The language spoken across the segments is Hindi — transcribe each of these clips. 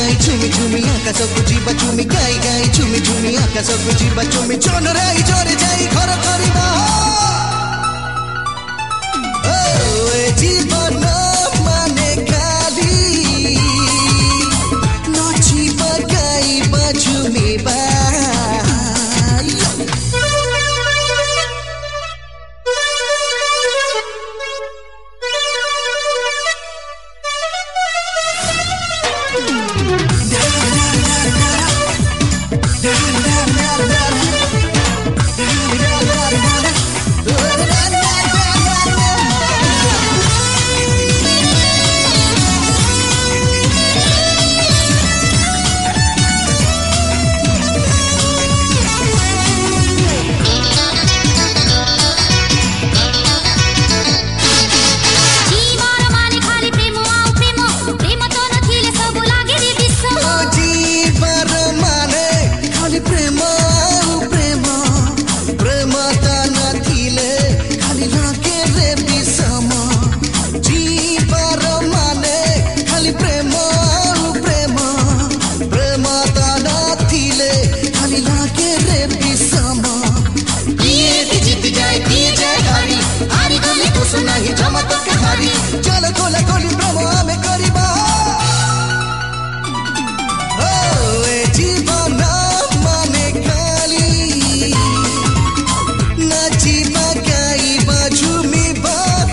ଗାଇ ଝୁମି ଝୁମି ଆକାଶକୁ ଯିବା ଚୁମି ଗାଇ ଗାଇ ଝୁମି ଝୁମି ଆକାଶକୁ ଯିବା ଚୁମି ଚନରାଇ ଜରେ ଯାଇ ଘର କରିବା ଏ ଜୀବନ ମାନେ ଖାଲି ନାଚିବା ଗାଇବା ଝୁମିବା चलो कोला कोली प्रेम आमे करिबा ए जीवन माने खाली नाचिबा गाइबा झुमिबा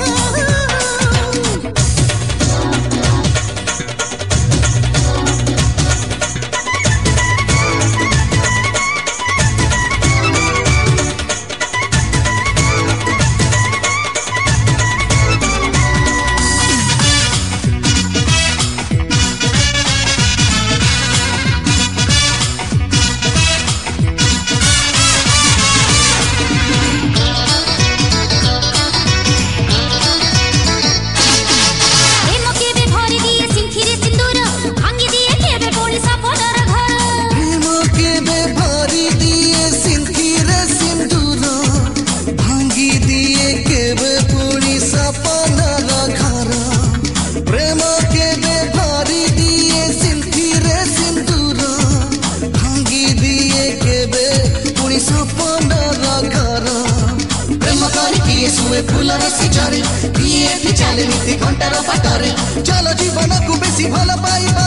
फूलर सिझरे पिए चले नीति घंटार बाटरे चलो जीवन को बेसी भल पाइबा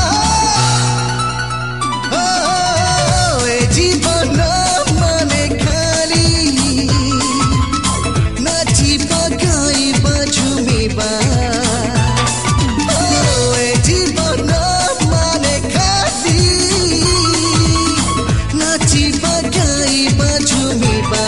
ए जीवन माने खाली नाचिबा गाइबा झुमिबा ए जीवन माने खाली नाचिबा गाइबा झुमिबा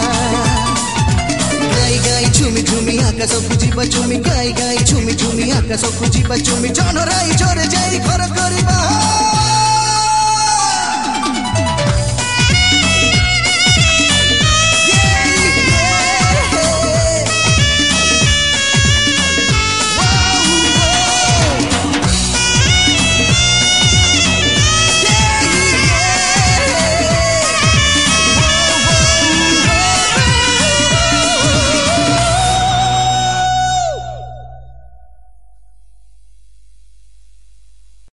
झुमी झुमी आकाशକୁ ଯିବା ଚୁମି ଗାଇ ଗାଇ ଝୁମି ଝୁମି ଆକାଶକୁ ଯିବା ଚୁମି ଜନରାଇ ଜରେ ଯାଇ ଘର କରିବା